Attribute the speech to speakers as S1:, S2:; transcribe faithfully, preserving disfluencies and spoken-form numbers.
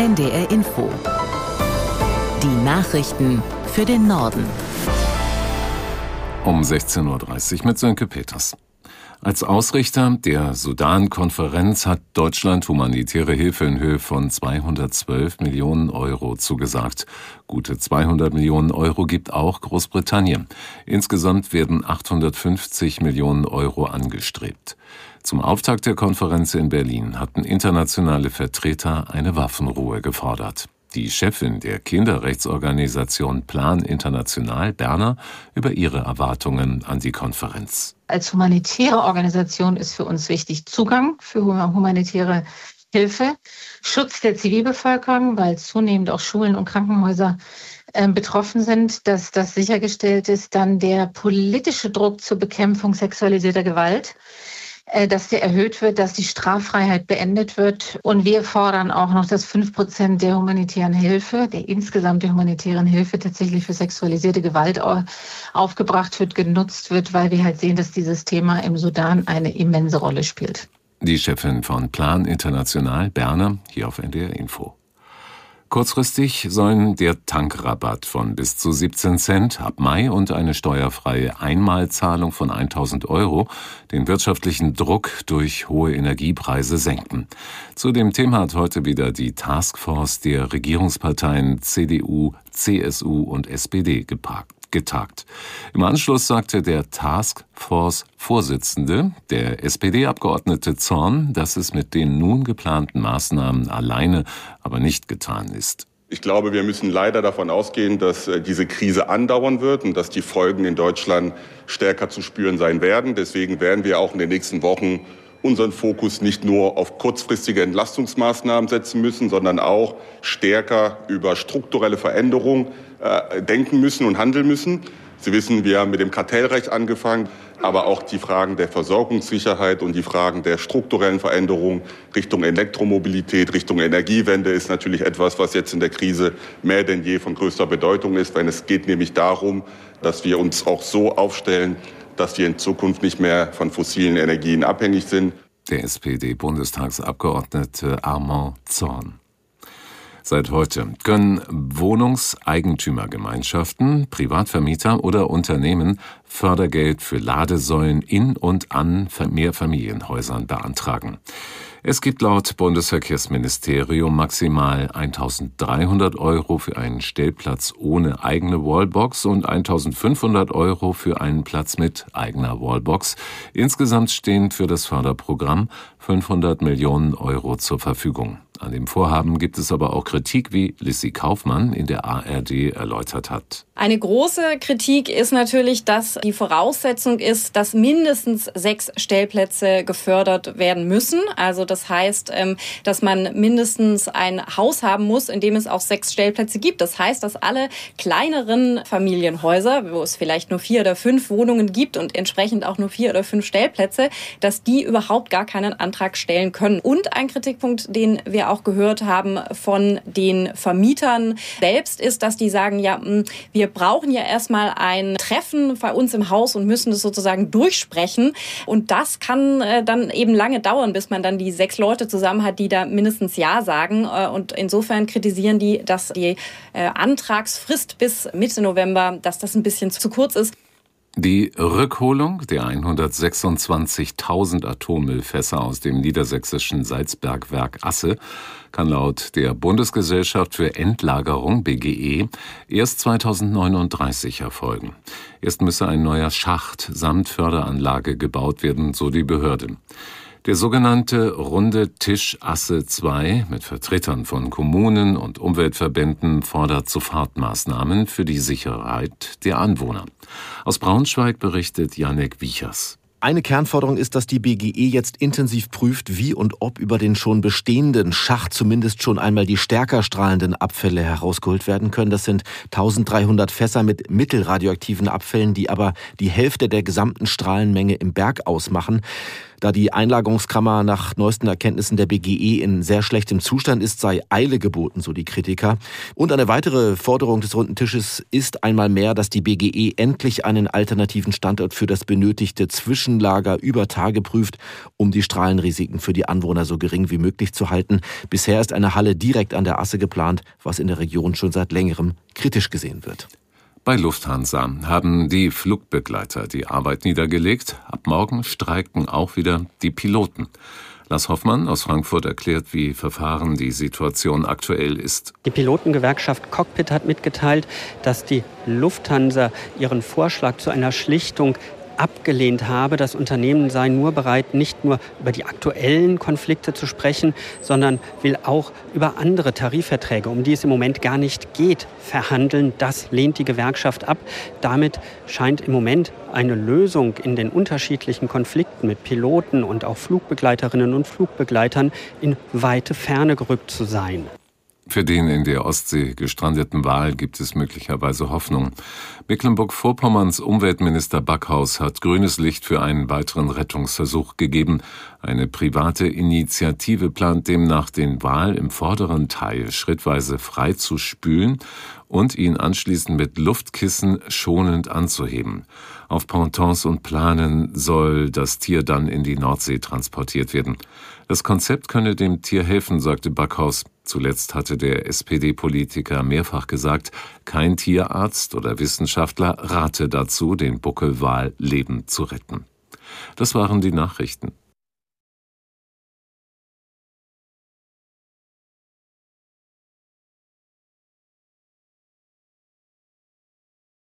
S1: N D R Info. Die Nachrichten für den Norden.
S2: Um sechzehn Uhr dreißig mit Sönke Peters. Als Ausrichter der Sudan-Konferenz hat Deutschland humanitäre Hilfe in Höhe von zweihundertzwölf Millionen Euro zugesagt. Gute zweihundert Millionen Euro gibt auch Großbritannien. Insgesamt werden achthundertfünfzig Millionen Euro angestrebt. Zum Auftakt der Konferenz in Berlin hatten internationale Vertreter eine Waffenruhe gefordert. Die Chefin der Kinderrechtsorganisation Plan International, Berner, über ihre Erwartungen an die Konferenz.
S3: Als humanitäre Organisation ist für uns wichtig Zugang für humanitäre Hilfe, Schutz der Zivilbevölkerung, weil zunehmend auch Schulen und Krankenhäuser äh, betroffen sind, dass das sichergestellt ist. Dann der politische Druck zur Bekämpfung sexualisierter Gewalt, dass der erhöht wird, dass die Straffreiheit beendet wird. Und wir fordern auch noch, dass fünf Prozent der humanitären Hilfe, der insgesamt der humanitären Hilfe tatsächlich für sexualisierte Gewalt aufgebracht wird, genutzt wird, weil wir halt sehen, dass dieses Thema im Sudan eine immense Rolle spielt.
S2: Die Chefin von Plan International, Berner, hier auf N D R Info. Kurzfristig sollen der Tankrabatt von bis zu siebzehn Cent ab Mai und eine steuerfreie Einmalzahlung von tausend Euro den wirtschaftlichen Druck durch hohe Energiepreise senken. Zu dem Thema hat heute wieder die Taskforce der Regierungsparteien C D U, C S U und S P D geparkt. getagt. Im Anschluss sagte der Taskforce-Vorsitzende, der S P D-Abgeordnete Zorn, dass es mit den nun geplanten Maßnahmen alleine aber nicht getan ist.
S4: Ich glaube, wir müssen leider davon ausgehen, dass diese Krise andauern wird und dass die Folgen in Deutschland stärker zu spüren sein werden. Deswegen werden wir auch in den nächsten Wochen unseren Fokus nicht nur auf kurzfristige Entlastungsmaßnahmen setzen müssen, sondern auch stärker über strukturelle Veränderungen äh, denken müssen und handeln müssen. Sie wissen, wir haben mit dem Kartellrecht angefangen, aber auch die Fragen der Versorgungssicherheit und die Fragen der strukturellen Veränderungen Richtung Elektromobilität, Richtung Energiewende ist natürlich etwas, was jetzt in der Krise mehr denn je von größter Bedeutung ist, weil es geht nämlich darum, dass wir uns auch so aufstellen, dass wir in Zukunft nicht mehr von fossilen Energien abhängig sind.
S2: Der S P D-Bundestagsabgeordnete Armand Zorn. Seit heute können Wohnungseigentümergemeinschaften, Privatvermieter oder Unternehmen Fördergeld für Ladesäulen in und an Mehrfamilienhäusern beantragen. Es gibt laut Bundesverkehrsministerium maximal eintausenddreihundert Euro für einen Stellplatz ohne eigene Wallbox und eintausendfünfhundert Euro für einen Platz mit eigener Wallbox. Insgesamt stehen für das Förderprogramm fünfhundert Millionen Euro zur Verfügung. An dem Vorhaben gibt es aber auch Kritik, wie Lissy Kaufmann in der A R D erläutert hat.
S5: Eine große Kritik ist natürlich, dass die Voraussetzung ist, dass mindestens sechs Stellplätze gefördert werden müssen. Also das heißt, dass man mindestens ein Haus haben muss, in dem es auch sechs Stellplätze gibt. Das heißt, dass alle kleineren Familienhäuser, wo es vielleicht nur vier oder fünf Wohnungen gibt und entsprechend auch nur vier oder fünf Stellplätze, dass die überhaupt gar keinen Antrag stellen können. Und ein Kritikpunkt, den wir auch gehört haben von den Vermietern selbst, ist, dass die sagen, ja, wir brauchen ja erstmal ein Treffen bei uns im Haus und müssen es sozusagen durchsprechen. Und das kann äh, dann eben lange dauern, bis man dann die sechs Leute zusammen hat, die da mindestens Ja sagen. Und insofern kritisieren die, dass die äh, Antragsfrist bis Mitte November, dass das ein bisschen zu kurz ist.
S2: Die Rückholung der hundertsechsundzwanzigtausend Atommüllfässer aus dem niedersächsischen Salzbergwerk Asse kann laut der Bundesgesellschaft für Endlagerung B G E erst zweitausendneununddreißig erfolgen. Erst müsse ein neuer Schacht samt Förderanlage gebaut werden, so die Behörde. Der sogenannte Runde Tisch Asse zwei mit Vertretern von Kommunen und Umweltverbänden fordert Sofortmaßnahmen für die Sicherheit der Anwohner. Aus Braunschweig berichtet Jannik Wiechers.
S6: Eine Kernforderung ist, dass die B G E jetzt intensiv prüft, wie und ob über den schon bestehenden Schacht zumindest schon einmal die stärker strahlenden Abfälle herausgeholt werden können. Das sind dreizehnhundert Fässer mit mittelradioaktiven Abfällen, die aber die Hälfte der gesamten Strahlenmenge im Berg ausmachen. Da die Einlagerungskammer nach neuesten Erkenntnissen der B G E in sehr schlechtem Zustand ist, sei Eile geboten, so die Kritiker. Und eine weitere Forderung des Runden Tisches ist einmal mehr, dass die B G E endlich einen alternativen Standort für das benötigte Zwischen Tiefenlager über Tage prüft, um die Strahlenrisiken für die Anwohner so gering wie möglich zu halten. Bisher ist eine Halle direkt an der Asse geplant, was in der Region schon seit längerem kritisch gesehen wird.
S2: Bei Lufthansa haben die Flugbegleiter die Arbeit niedergelegt. Ab morgen streiken auch wieder die Piloten. Lars Hoffmann aus Frankfurt erklärt, wie verfahren die Situation aktuell ist.
S7: Die Pilotengewerkschaft Cockpit hat mitgeteilt, dass die Lufthansa ihren Vorschlag zu einer Schlichtung abgelehnt habe. Das Unternehmen sei nur bereit, nicht nur über die aktuellen Konflikte zu sprechen, sondern will auch über andere Tarifverträge, um die es im Moment gar nicht geht, verhandeln. Das lehnt die Gewerkschaft ab. Damit scheint im Moment eine Lösung in den unterschiedlichen Konflikten mit Piloten und auch Flugbegleiterinnen und Flugbegleitern in weite Ferne gerückt zu sein.
S2: Für den in der Ostsee gestrandeten Wal gibt es möglicherweise Hoffnung. Mecklenburg-Vorpommerns Umweltminister Backhaus hat grünes Licht für einen weiteren Rettungsversuch gegeben. Eine private Initiative plant demnach, den Wal im vorderen Teil schrittweise frei zu spülen und ihn anschließend mit Luftkissen schonend anzuheben. Auf Pontons und Planen soll das Tier dann in die Nordsee transportiert werden. Das Konzept könne dem Tier helfen, sagte Backhaus. Zuletzt hatte der S P D-Politiker mehrfach gesagt, kein Tierarzt oder Wissenschaftler rate dazu, den Buckelwal lebend zu retten. Das waren die Nachrichten.